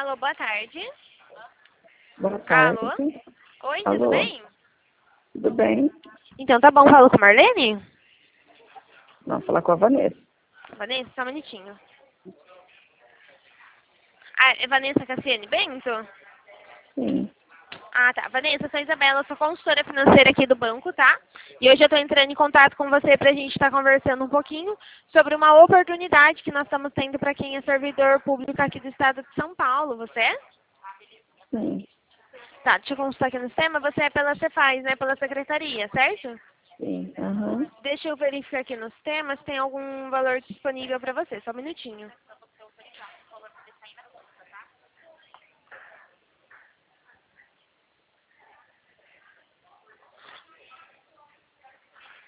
Alô, boa tarde. Boa tarde. Alô? Oi, Alô? tudo bem? Tudo bem? Então tá bom, falo com a Marlene? Não, falar com a Vanessa. Vanessa, só um minutinho. Ah, é Vanessa Cassiane Bento? Sim. Ah, tá. Vanessa, eu sou a Isabela, sou consultora financeira aqui do banco, tá? E hoje eu tô entrando em contato com você pra gente estar conversando um pouquinho sobre uma oportunidade que nós estamos tendo para quem é servidor público aqui do estado de São Paulo. Você é? Sim. Tá, deixa eu consultar aqui no sistema. Você é pela Cefaz, né? Pela secretaria, certo? Sim. Aham. Deixa eu verificar aqui no sistema se tem algum valor disponível para você. Só um minutinho.